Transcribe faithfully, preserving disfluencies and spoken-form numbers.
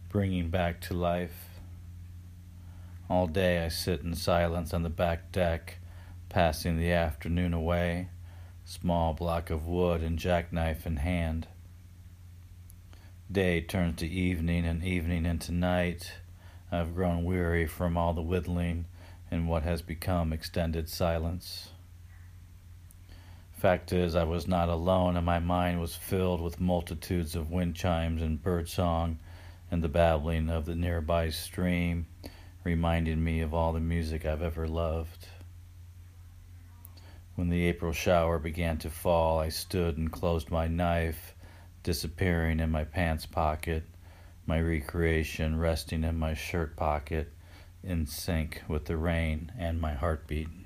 bringing back to life. All day I sit in silence on the back deck, passing the afternoon away, small block of wood and jackknife in hand. Day turns to evening and evening into night. I've grown weary from all the whittling in what has become extended silence. Fact is, I was not alone, and my mind was filled with multitudes of wind chimes and birdsong and the babbling of the nearby stream, reminding me of all the music I've ever loved. When the April shower began to fall, I stood and closed my knife, disappearing in my pants pocket, my recreation resting in my shirt pocket, in sync with the rain and my heartbeat.